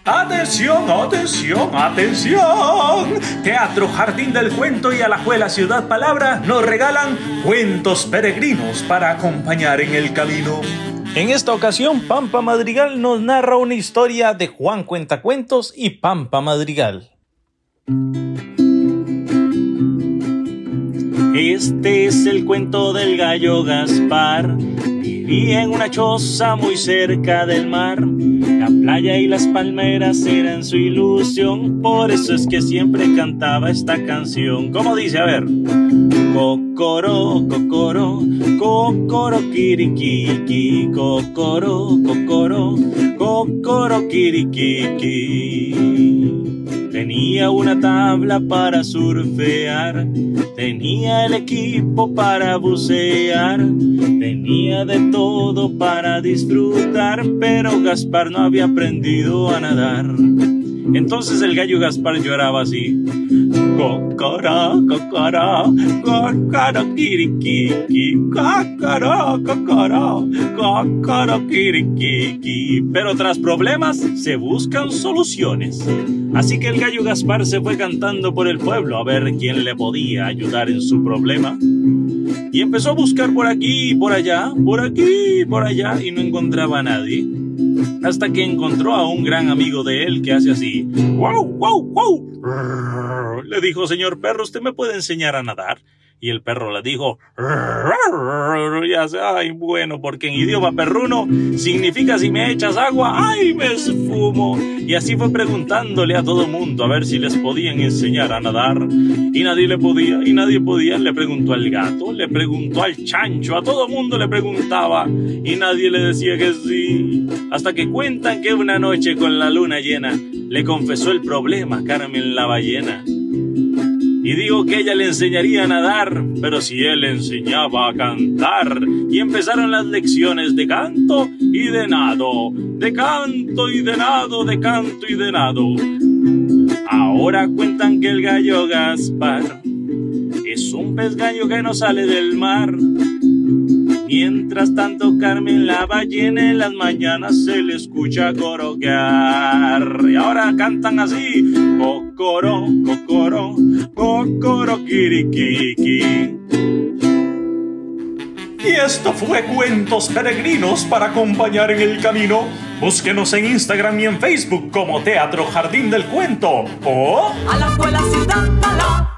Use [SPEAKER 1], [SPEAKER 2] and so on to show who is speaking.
[SPEAKER 1] Atención, atención, atención. Teatro Jardín del Cuento y Alajuela Ciudad Palabra nos regalan cuentos peregrinos para acompañar en el camino. En esta ocasión, Pampa Madrigal nos narra una historia de Juan Cuentacuentos y Pampa Madrigal. Este es el cuento del gallo Gaspar. Vivía en una choza muy cerca del mar. La playa y las palmeras eran su ilusión. Por eso es que siempre cantaba esta canción. ¿Cómo dice? A ver. Cocoró, cocoró, cocoró, kiriquiki, cocoró, cocoró, cocoró, kiriquiki. Tenía una tabla para surfear, tenía el equipo para bucear, tenía de todo para disfrutar, pero Gaspar no había aprendido a nadar. Entonces el gallo Gaspar lloraba así: cocoró, cocoró, cocoró, kiriquiki, cocoró, cocoró, cocoró, kiriquiki. Pero tras problemas se buscan soluciones. Así que el gallo Gaspar se fue cantando por el pueblo a ver quién le podía ayudar en su problema. Y empezó a buscar por aquí, por allá, por aquí, por allá, y no encontraba a nadie. Hasta que encontró a un gran amigo de él que hace así: ¡wow, wow, wow! Le dijo: señor perro, ¿usted me puede enseñar a nadar? Y el perro le dijo: ay, bueno, porque en idioma perruno significa si me echas agua, ¡ay, me esfumo! Y así fue preguntándole a todo mundo a ver si les podían enseñar a nadar. Y nadie le podía, y nadie podía. Le preguntó al gato, le preguntó al chancho, a todo mundo le preguntaba, y nadie le decía que sí. Hasta que cuentan que una noche con la luna llena le confesó el problema a Carmen la ballena. Y digo que ella le enseñaría a nadar, pero si él le enseñaba a cantar. Y empezaron las lecciones de canto y de nado, de canto y de nado, de canto y de nado. Ahora cuentan que el gallo Gaspar es un pez gallo que no sale del mar. Mientras tanto Carmen la ballena en las mañanas se le escucha coroquear. Y ahora cantan así: cocoró, cocoró, cocoró, kiriquiki. Y esto fue Cuentos Peregrinos para acompañar en el camino. Búsquenos en Instagram y en Facebook como Teatro Jardín del Cuento o
[SPEAKER 2] Alajuela Ciudad Palabra.